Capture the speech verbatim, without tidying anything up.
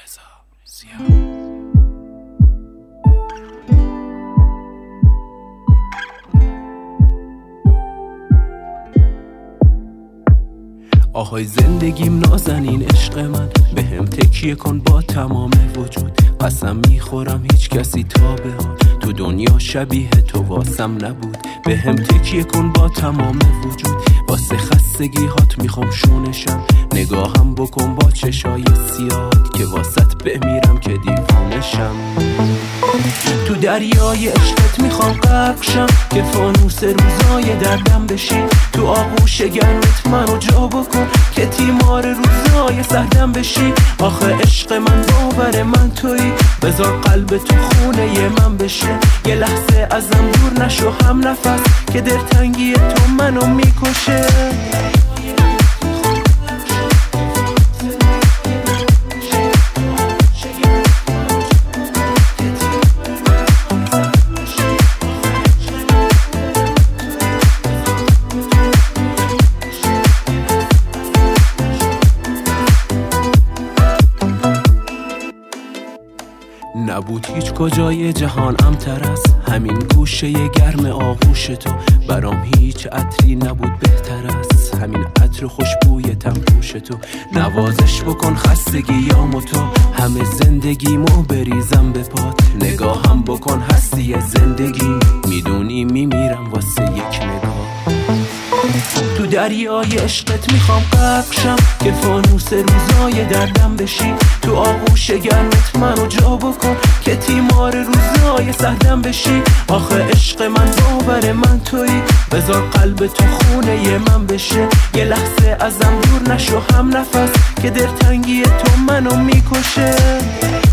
رضا سیاه. آهای زندگیم نازنین عشق من، به هم تکیه کن با تمام وجود. قسم میخورم هیچ کسی تا به حال تو دنیا شبیه تو واسم نبود. به هم تکیه کن با تمام وجود، واسه خستگی هات میخوام شونشم. نگاهم بکن با چشای سیاد که واسط بمیرم که دیوونشم. تو دریای عشقت میخوام غرق شم که فانوس روزای دردم بشی. تو آغوش گرمت منو جا بکن که تیمار روزای سردم بشی. آخه عشق من باور من تویی، بذار قلب تو خونه من بشه. یه لحظه ازم دور نشو هم نفس که دلتنگی تو منو میکشه. نبود هیچ کجای جهان امتر از همین گوشه گرم آغوش تو. برام هیچ عطری نبود بهتر از همین عطر خوشبوی تنپوش تو. نوازش بکن خستگی یامو تو، همه زندگیمو بریزم به پات. نگاهم بکن هستی زندگی، میدونی میمیرم واسه یک نگاه. تو دریای عشقت میخوام غرق شم که فانوس روزای دردم بشی. تو آغوش گرمت منو جا بکن که تیمار روزای سردم بشی. آخه عشق من باور من تویی، بذار قلب تو خونه من بشه. یه لحظه ازم دور نشو هم نفس که دلتنگی تو منو میکشه.